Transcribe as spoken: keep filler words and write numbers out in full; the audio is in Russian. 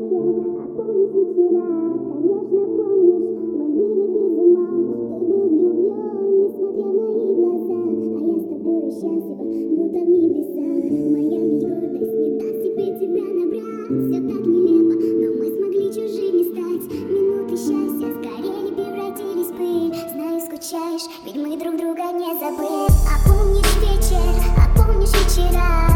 а помнишь вечера, конечно помнишь, мы были без ума. Ты был влюблен, несмотря на мои глаза, а я с тобой счастлива, будто в небесах. Моя ведь гордость не даст тебе тебя набрать. Все так нелепо, но мы смогли чужими стать. Минуты счастья скорее превратились в пыль. Знаю, скучаешь, ведь мы друг друга не забыли. А помнишь вечер, а помнишь вечера,